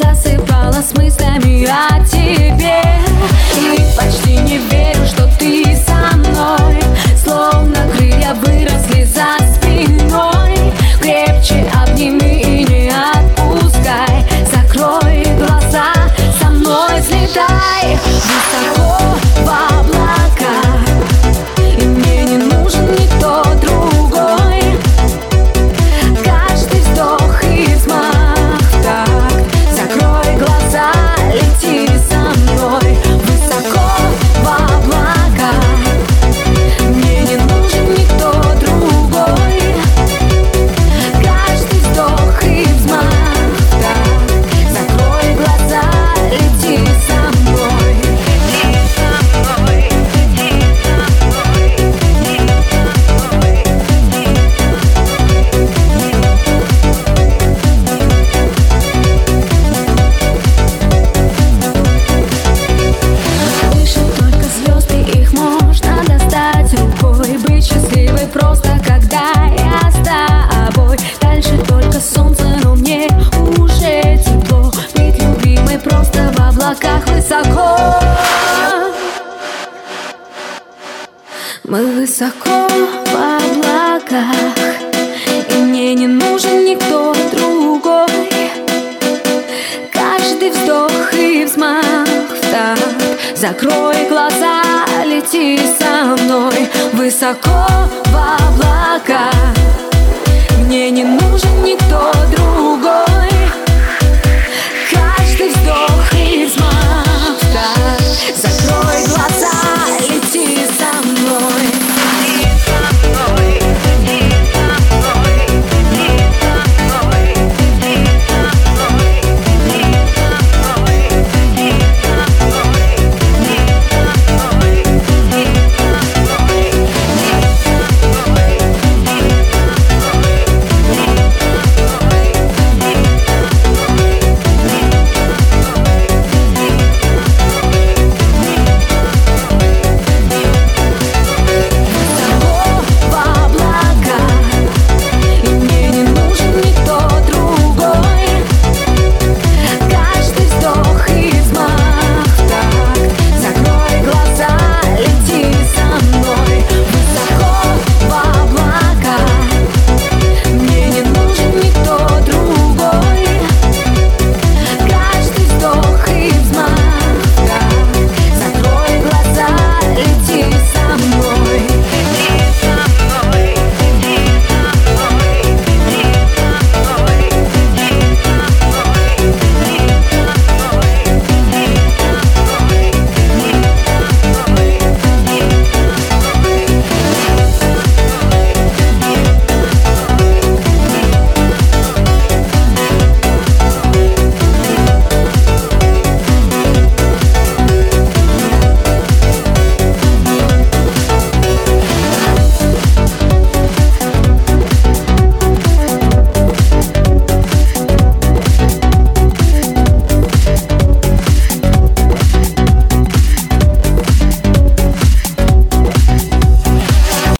засыпала с мыслями о тебе. И почти не верю, что ты со мной. Словно крылья выросли за спиной. Крепче обними и не отпускай. Закрой глаза, со мной взлетай высоко в облака. И мне не нужен никто другой. Каждый вздох и взмах в такт. Закрой глаза, лети со мной высоко в облака. Мне не нужен никто другой. Каждый вздох и взмах в такт. Закрой глаза, лети со мной. Лети со мной, лети со мной, лети со мной, выше только звезды, их можно достать рукой. Быть счастливой просто, когда я с тобой. Дальше только солнце, но мне уже тепло. Быть любимой просто в облаках высоко. Мы высоко в облаках, и мне не нужен никто другой. Каждый вздох и взмах в такт. Закрой глаза, лети со мной высоко в облака. Мне не нужен никто другой.